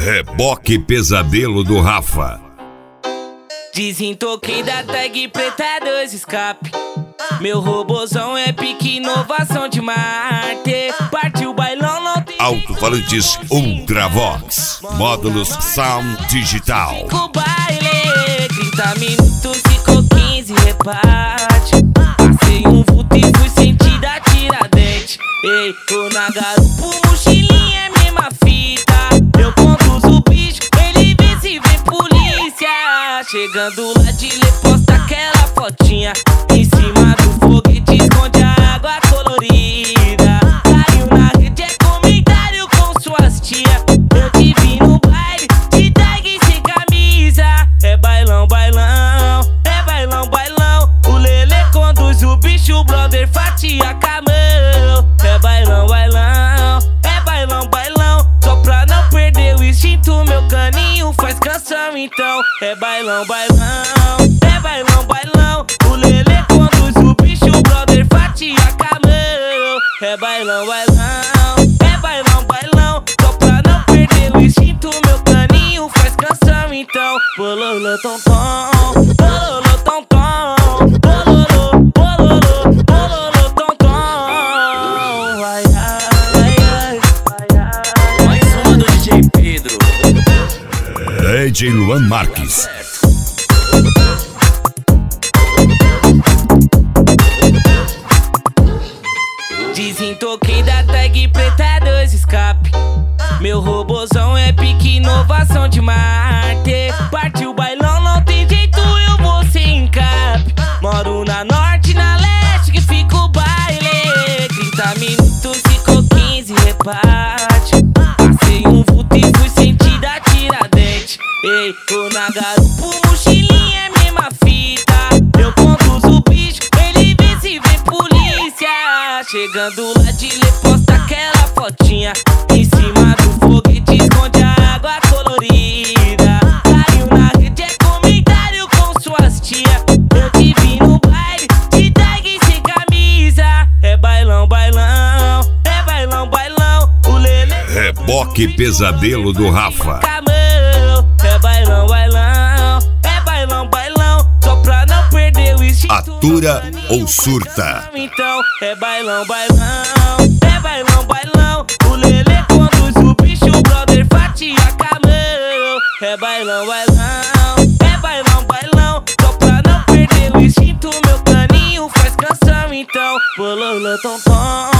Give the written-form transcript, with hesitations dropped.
Reboque Pesadelo do Rafa. Desentoquei da tag preta 2 escape. Meu robozão é pique inovação de Marte. Partiu o bailão, não tem Alto-falantes Ultravox. Módulos Sound Digital. Fico baile, 30 minutos, ficou 15, reparte. Passei um vulto e fui sentir a Tiradentes. Ei, tô na garupa, mochilinha é mesma fita. Eu conduzo o bicho, ele vê se vê polícia. Chegando lá de lê, posta aquela fotinha. Em cima do foguete esconde a água colorida. Caiu na rede, é comentário com suas tia. Eu te vi no baile, de tag sem camisa. É bailão, bailão, é bailão, bailão. O Lelê conduz o bicho, o brother fatia com a mão. É bailão, bailão, é bailão, bailão. Só pra não perder o instinto, meu caninho faz canção então. É bailão, bailão, é bailão, bailão. O Lelê conduz o bicho, o brother fatia com a mão. É bailão, bailão, é bailão, bailão. Só pra não perder o instinto, meu caninho faz canção então. Bololô, tom, tom, bololô, tom, tom. Bololô, bololô, bololô, tom, tom. Ai, ai, ai, ai, ai. Mais uma do DJ Pedro. DJ Luan Marques. Desentoquei da tag preta 2 escape. Meu robozão é pique inovação de Marte. Partiu o bailão, não tem jeito, eu vou sem encape. Moro na norte, na leste, que fica o baile. 30 minutos, ficou 15, reparte. Passei um vulto e fui sentir a Tiradentes. Ei, tô na garupa, mochilinha é mesma fita. Eu conduzo o bicho, ele vê se vê polícia. Chegando lá de lê, posta aquela fotinha. Em cima do foguete esconde a água colorida. Caiu na rede, é comentário com suas tia. Eu te vi no baile, de tag sem camisa. É bailão, bailão, é bailão, bailão. O Lelê Reboque Pesadelo do Rafa. é bailão, bailão, é bailão, bailão. Só pra não perder o instinto. Atura ou surta. Então é bailão, bailão, é bailão, bailão. O Lelê conduz o bicho, o brother fatia com a mão. É bailão, bailão, é bailão, bailão. Só pra não perder o instinto, meu caninho faz canção então. Bololô, tom, tom.